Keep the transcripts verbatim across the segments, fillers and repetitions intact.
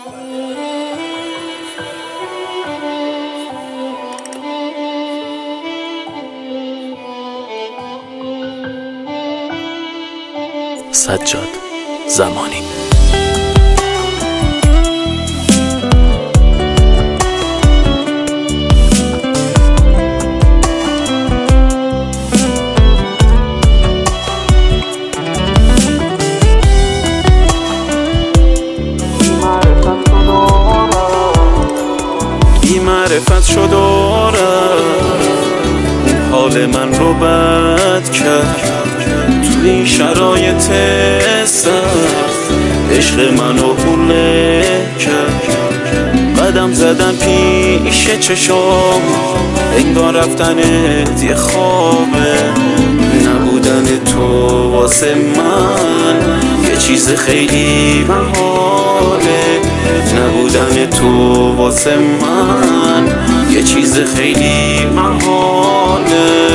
سجاد زمانی. بی معرفت شد حال من رو بد کرد. تو این شرایط سخت عشق منو حوله کرد. قدم زدن پیش چشام انگار رفتنت یه خوابه. نبودن تو واسه من یه چیز خیلی محاله. نبودن تو واسه من یه چیز خیلی محاله.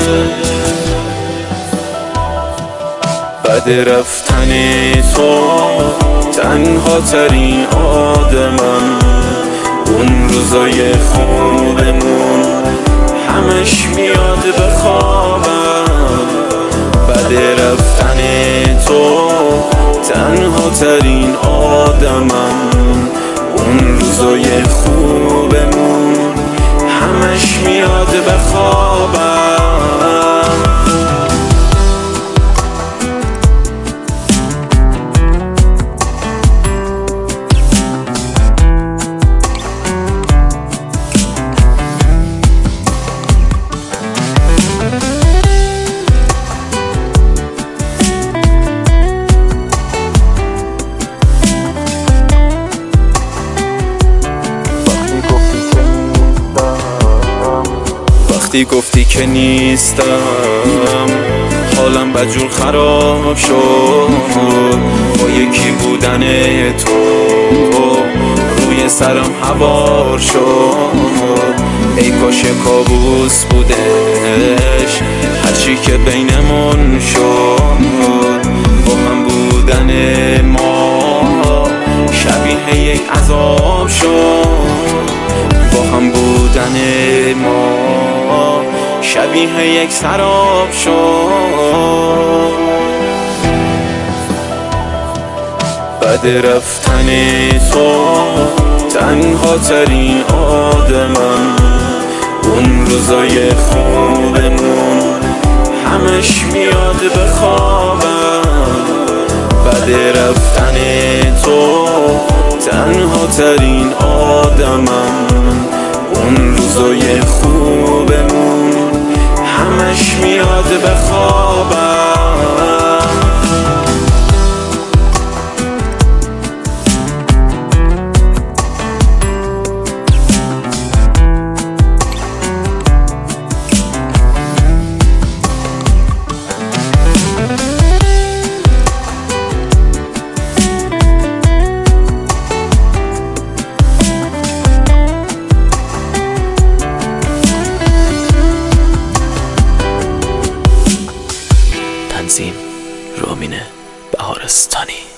بعد رفتن تو تنها ترین آدمم. اون روزای خوبمون همش میاد به خوابم. بعد رفتن تو تنها ترین آدمم. اون روزای خوبمون همش میاد به خوابم. وقتی گفتی که نیستم حالم بدجور خراب شد. با یکی بودن تو روی سرم هوار شد. ای کاش کابوس بودش هرچی که بینمون شد. با هم بودن ما شبیه یک عذاب شد. با هم بودن ما شبیه یک سراب شد. بعد رفتن تو تنها ترین آدمم. اون روزای خوبمون همش میاد به خوابم. بعد رفتن تو تنها ترین آدمم. اون روزای خوبمون همش میاد به خوابم. تنظیم رامین بهارستانی.